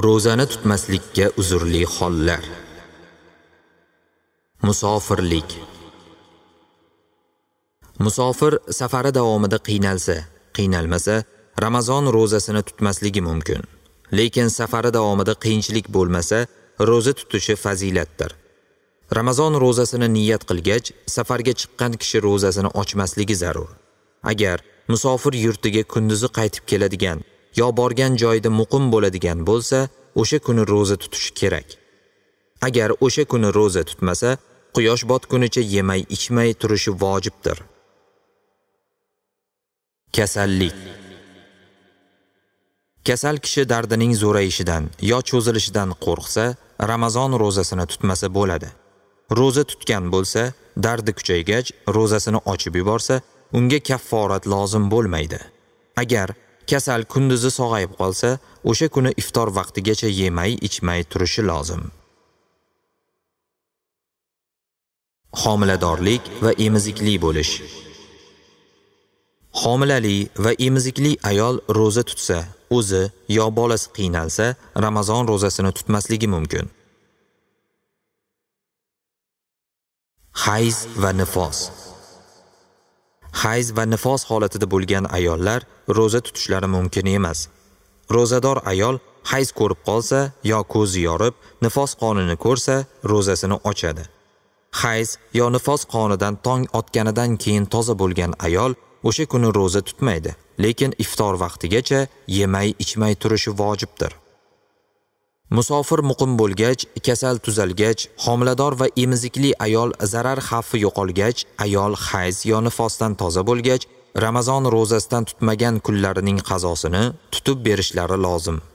Ro'zani tutmaslikka uzrli hollar. Musofirlik. Musofir safari davomida qiynalmasa, Ramazon ro'zasini tutmasligi mumkin. Lekin safari davomida qiyinchilik bo'lmasa, ro'za tutishi fazilatdir. Ramazon ro'zasini niyat qilgach, safarga chiqqan kishi ro'zasini ochmasligi zarur. Agar musofir yurtiga kunduzi qaytib keladigan yo borgan joyida muqim bo'ladigan bo'lsa, o'sha kuni ro'za tutishi kerak. Agar o'sha kuni ro'za tutmasa, quyosh botgunicha yemay-ichmay turishi vojibdir. Kasallik. Kasal kishi dardining zo'rayishidan yo cho'zilishidan qo'rqsa, Ramazon ro'zasini tutmasa bo'ladi. Ro'za tutgan bo'lsa, dardi kuchaygach ro'zasini ochib yuborsa, unga kafforat lozim bo'lmaydi. Agar kasal kunduzi sog'ayib qolsa, o'sha kuni iftor vaqtigacha yemay-ichmay turishi lozim. Homiladorlik va emizikli bo'lish. Homilali va emizikli ayol ro'za tutsa, o'zi yo bolasi qiynalsa, Ramazon ro'zasini tutmasligi mumkin. Hayz va nifos. Hayz va nifos holatida bo'lgan ayollar ro'za tutishlari mumkin emas. Ro'zador ayol hayz ko'rib qolsa yo ko'zi yorib, nifos qonini ko'rsa, ro'zasini ochadi. Hayz yo nifos qonidan tong otganidan keyin toza bo'lgan ayol o'sha kuni ro'za tutmaydi, lekin iftor vaqtigacha yemay-ichmay turishi vojibdir. Musofir muqim bo'lgach, kasal tuzalgach, homilador va emizikli ayol zarar xavfi yo'qolgach, ayol hayz yo nifosdan toza bo'lgach, Ramazon ro'zasidan tutmagan kunlarining qazosini tutib berishlari lozim.